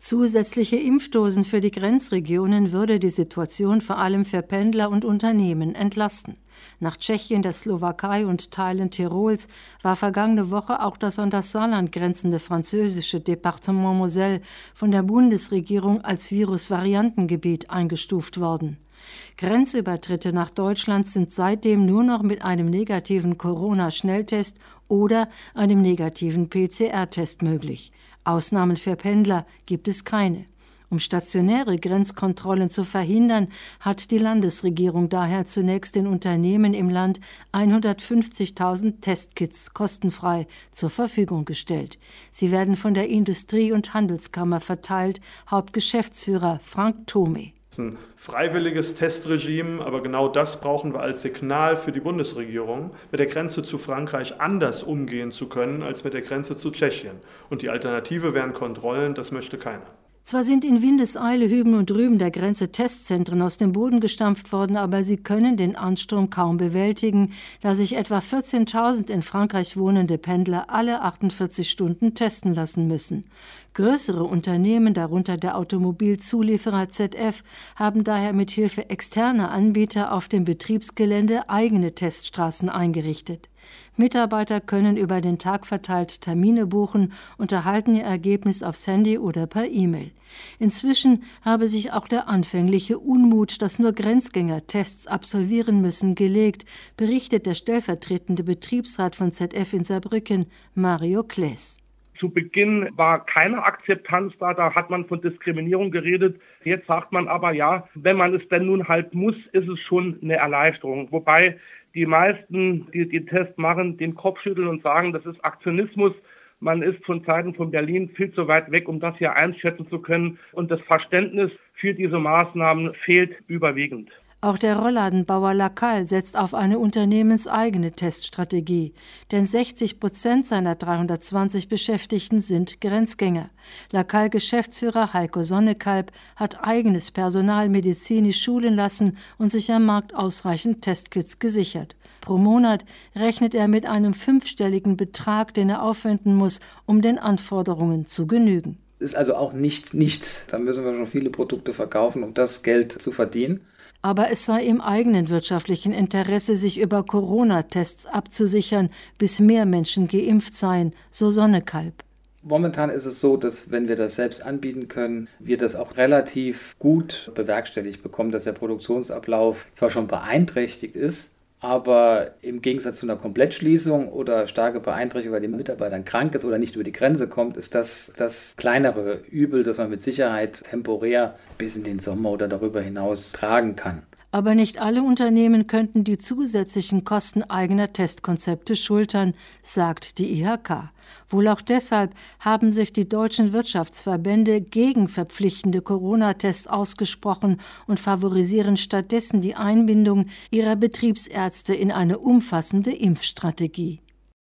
Zusätzliche Impfdosen für die Grenzregionen würde die Situation vor allem für Pendler und Unternehmen entlasten. Nach Tschechien, der Slowakei und Teilen Tirols war vergangene Woche auch das an das Saarland grenzende französische Departement Moselle von der Bundesregierung als Virusvariantengebiet eingestuft worden. Grenzübertritte nach Deutschland sind seitdem nur noch mit einem negativen Corona-Schnelltest oder einem negativen PCR-Test möglich. Ausnahmen für Pendler gibt es keine. Um stationäre Grenzkontrollen zu verhindern, hat die Landesregierung daher zunächst den Unternehmen im Land 150.000 Testkits kostenfrei zur Verfügung gestellt. Sie werden von der Industrie- und Handelskammer verteilt, Hauptgeschäftsführer Frank Thome. Das ist ein freiwilliges Testregime, aber genau das brauchen wir als Signal für die Bundesregierung, mit der Grenze zu Frankreich anders umgehen zu können als mit der Grenze zu Tschechien. Und die Alternative wären Kontrollen, das möchte keiner. Zwar sind in Windeseile hüben und drüben der Grenze Testzentren aus dem Boden gestampft worden, aber sie können den Ansturm kaum bewältigen, da sich etwa 14.000 in Frankreich wohnende Pendler alle 48 Stunden testen lassen müssen. Größere Unternehmen, darunter der Automobilzulieferer ZF, haben daher mit Hilfe externer Anbieter auf dem Betriebsgelände eigene Teststraßen eingerichtet. Mitarbeiter können über den Tag verteilt Termine buchen und erhalten ihr Ergebnis aufs Handy oder per E-Mail. Inzwischen habe sich auch der anfängliche Unmut, dass nur Grenzgänger Tests absolvieren müssen, gelegt, berichtet der stellvertretende Betriebsrat von ZF in Saarbrücken, Mario Klaes. Zu Beginn war keine Akzeptanz da hat man von Diskriminierung geredet. Jetzt sagt man aber, ja, wenn man es denn nun halt muss, ist es schon eine Erleichterung. Wobei die meisten, die den Test machen, den Kopf schütteln und sagen, das ist Aktionismus. Man ist von Seiten von Berlin viel zu weit weg, um das hier einschätzen zu können. Und das Verständnis für diese Maßnahmen fehlt überwiegend. Auch der Rollladenbauer Lacal setzt auf eine unternehmenseigene Teststrategie, denn 60% seiner 320 Beschäftigten sind Grenzgänger. Lacal-Geschäftsführer Heiko Sonnekalb hat eigenes Personal medizinisch schulen lassen und sich am Markt ausreichend Testkits gesichert. Pro Monat rechnet er mit einem 5-stelligen Betrag, den er aufwenden muss, um den Anforderungen zu genügen. Ist also auch nichts. Da müssen wir schon viele Produkte verkaufen, um das Geld zu verdienen. Aber es sei im eigenen wirtschaftlichen Interesse, sich über Corona-Tests abzusichern, bis mehr Menschen geimpft seien, so Sonnekalb. Momentan ist es so, dass wenn wir das selbst anbieten können, wir das auch relativ gut bewerkstelligt bekommen, dass der Produktionsablauf zwar schon beeinträchtigt ist, aber im Gegensatz zu einer Komplettschließung oder starke Beeinträchtigung, weil die Mitarbeiter krank ist oder nicht über die Grenze kommt, ist das kleinere Übel, das man mit Sicherheit temporär bis in den Sommer oder darüber hinaus tragen kann. Aber nicht alle Unternehmen könnten die zusätzlichen Kosten eigener Testkonzepte schultern, sagt die IHK. Wohl auch deshalb haben sich die deutschen Wirtschaftsverbände gegen verpflichtende Corona-Tests ausgesprochen und favorisieren stattdessen die Einbindung ihrer Betriebsärzte in eine umfassende Impfstrategie.